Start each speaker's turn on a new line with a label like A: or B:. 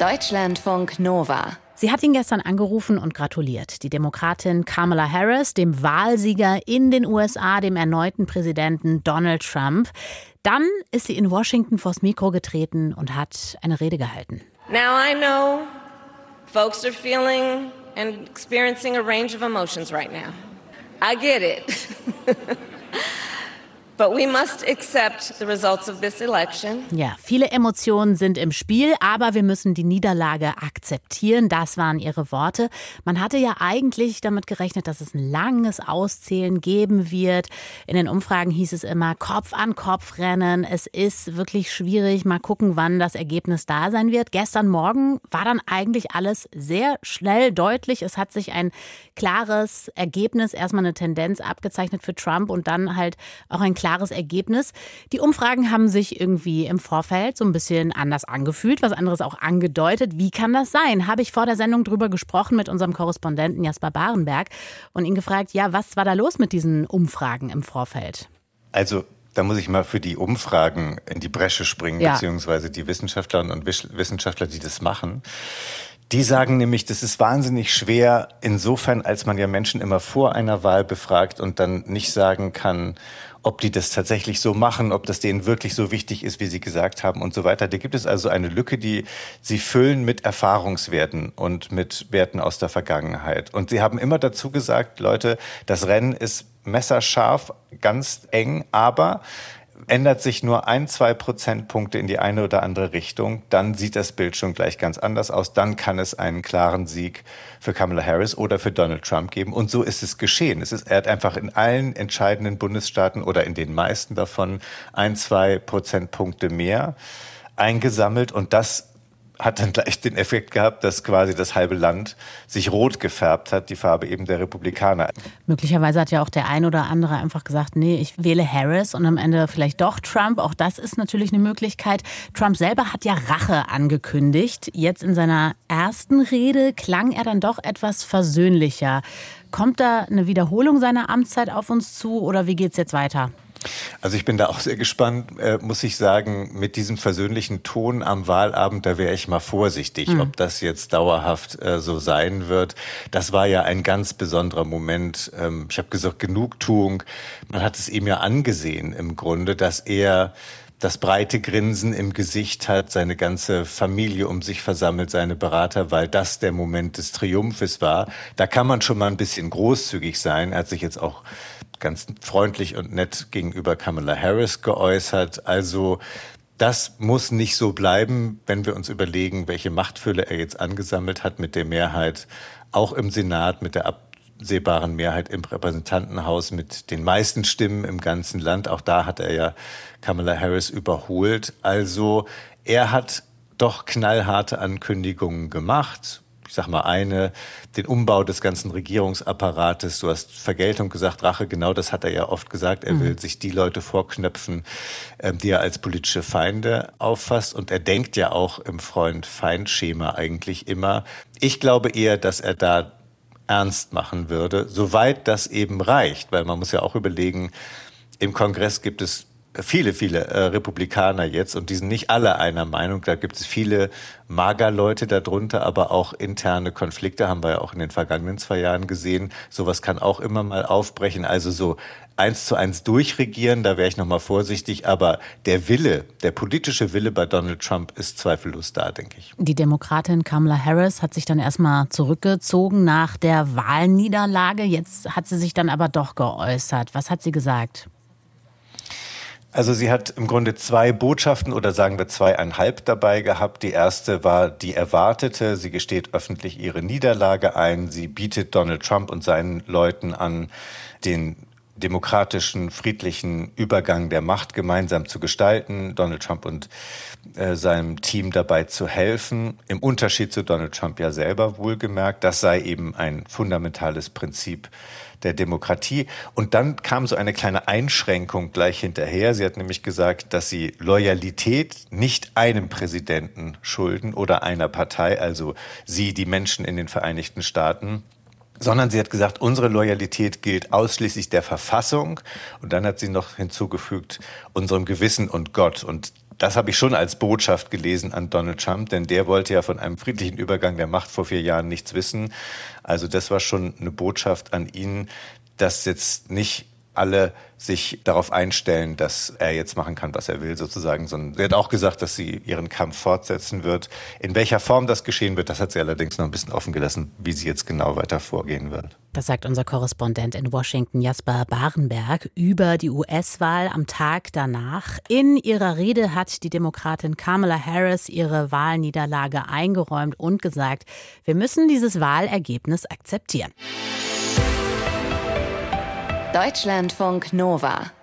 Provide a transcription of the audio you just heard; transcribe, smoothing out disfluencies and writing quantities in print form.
A: Deutschlandfunk Nova.
B: Sie hat ihn gestern angerufen und gratuliert. Die Demokratin Kamala Harris, dem Wahlsieger in den USA, dem erneuten Präsidenten Donald Trump. Dann ist sie in Washington vors Mikro getreten und hat eine Rede gehalten.
C: Now I know folks are feeling and experiencing a range of emotions right now. I get it. But we must accept the results of this election.
B: Ja, viele Emotionen sind im Spiel, aber wir müssen die Niederlage akzeptieren. Das waren ihre Worte. Man hatte ja eigentlich damit gerechnet, dass es ein langes Auszählen geben wird. In den Umfragen hieß es immer Kopf an Kopf rennen. Es ist wirklich schwierig. Mal gucken, wann das Ergebnis da sein wird. Gestern Morgen war dann eigentlich alles sehr schnell deutlich. Es hat sich ein klares Ergebnis, erstmal eine Tendenz abgezeichnet für Trump und dann halt auch ein klares Ergebnis. Die Umfragen haben sich irgendwie im Vorfeld so ein bisschen anders angefühlt, was anderes auch angedeutet. Wie kann das sein? Habe ich vor der Sendung drüber gesprochen mit unserem Korrespondenten Jasper Barenberg und ihn gefragt, ja, was war da los mit diesen Umfragen im Vorfeld?
D: Also da muss ich mal für die Umfragen in die Bresche springen, beziehungsweise die Wissenschaftlerinnen und Wissenschaftler, die das machen. Die sagen nämlich, das ist wahnsinnig schwer insofern, als man ja Menschen immer vor einer Wahl befragt und dann nicht sagen kann, ob die das tatsächlich so machen, ob das denen wirklich so wichtig ist, wie sie gesagt haben und so weiter. Da gibt es also eine Lücke, die sie füllen mit Erfahrungswerten und mit Werten aus der Vergangenheit. Und sie haben immer dazu gesagt, Leute, das Rennen ist messerscharf, ganz eng, aber ändert sich nur 1-2 Prozentpunkte in die eine oder andere Richtung, dann sieht das Bild schon gleich ganz anders aus. Dann kann es einen klaren Sieg für Kamala Harris oder für Donald Trump geben. Und so ist es geschehen. Er hat einfach in allen entscheidenden Bundesstaaten oder in den meisten davon 1-2 Prozentpunkte mehr eingesammelt. Und das hat dann gleich den Effekt gehabt, dass quasi das halbe Land sich rot gefärbt hat, die Farbe eben der Republikaner.
B: Möglicherweise hat ja auch der ein oder andere einfach gesagt, nee, ich wähle Harris und am Ende vielleicht doch Trump. Auch das ist natürlich eine Möglichkeit. Trump selber hat ja Rache angekündigt. Jetzt in seiner ersten Rede klang er dann doch etwas versöhnlicher. Kommt da eine Wiederholung seiner Amtszeit auf uns zu oder wie geht's jetzt weiter?
D: Also ich bin da auch sehr gespannt, muss ich sagen, mit diesem versöhnlichen Ton am Wahlabend, da wäre ich mal vorsichtig, ob das jetzt dauerhaft so sein wird. Das war ja ein ganz besonderer Moment. Ich habe gesagt, Genugtuung. Man hat es ihm ja angesehen im Grunde, dass er das breite Grinsen im Gesicht hat, seine ganze Familie um sich versammelt, seine Berater, weil das der Moment des Triumphes war. Da kann man schon mal ein bisschen großzügig sein. Er hat sich jetzt auch ganz freundlich und nett gegenüber Kamala Harris geäußert. Also das muss nicht so bleiben, wenn wir uns überlegen, welche Machtfülle er jetzt angesammelt hat mit der Mehrheit, auch im Senat, mit der absehbaren Mehrheit im Repräsentantenhaus, mit den meisten Stimmen im ganzen Land. Auch da hat er ja Kamala Harris überholt. Also er hat doch knallharte Ankündigungen gemacht. Ich sag mal den Umbau des ganzen Regierungsapparates. Du hast Vergeltung gesagt, Rache, genau das hat er ja oft gesagt. Er will sich die Leute vorknöpfen, die er als politische Feinde auffasst. Und er denkt ja auch im Freund-Feind-Schema eigentlich immer. Ich glaube eher, dass er da ernst machen würde, soweit das eben reicht. Weil man muss ja auch überlegen, im Kongress gibt es viele Republikaner jetzt und die sind nicht alle einer Meinung. Da gibt es viele Magerleute darunter, aber auch interne Konflikte haben wir ja auch in den vergangenen 2 Jahren gesehen. Sowas kann auch immer mal aufbrechen. Also so 1:1 durchregieren, da wäre ich noch mal vorsichtig. Aber der politische Wille bei Donald Trump ist zweifellos da, denke ich.
B: Die Demokratin Kamala Harris hat sich dann erstmal zurückgezogen nach der Wahlniederlage. Jetzt hat sie sich dann aber doch geäußert. Was hat sie gesagt?
D: Also sie hat im Grunde 2 Botschaften oder sagen wir 2,5 dabei gehabt. Die erste war die erwartete. Sie gesteht öffentlich ihre Niederlage ein. Sie bietet Donald Trump und seinen Leuten an, den demokratischen, friedlichen Übergang der Macht gemeinsam zu gestalten, Donald Trump und seinem Team dabei zu helfen. Im Unterschied zu Donald Trump ja selber wohlgemerkt. Das sei eben ein fundamentales Prinzip der Demokratie. Und dann kam so eine kleine Einschränkung gleich hinterher. Sie hat nämlich gesagt, dass sie Loyalität nicht einem Präsidenten schulden oder einer Partei, also sie, die Menschen in den Vereinigten Staaten, sondern sie hat gesagt, unsere Loyalität gilt ausschließlich der Verfassung. Und dann hat sie noch hinzugefügt, unserem Gewissen und Gott. Und das habe ich schon als Botschaft gelesen an Donald Trump, denn der wollte ja von einem friedlichen Übergang der Macht vor 4 Jahren nichts wissen. Also das war schon eine Botschaft an ihn, dass jetzt nicht alle sich darauf einstellen, dass er jetzt machen kann, was er will, sozusagen. Sie hat auch gesagt, dass sie ihren Kampf fortsetzen wird. In welcher Form das geschehen wird, das hat sie allerdings noch ein bisschen offen gelassen, wie sie jetzt genau weiter vorgehen wird.
B: Das sagt unser Korrespondent in Washington, Jasper Barenberg, über die US-Wahl am Tag danach. In ihrer Rede hat die Demokratin Kamala Harris ihre Wahlniederlage eingeräumt und gesagt, wir müssen dieses Wahlergebnis akzeptieren.
A: Deutschlandfunk Nova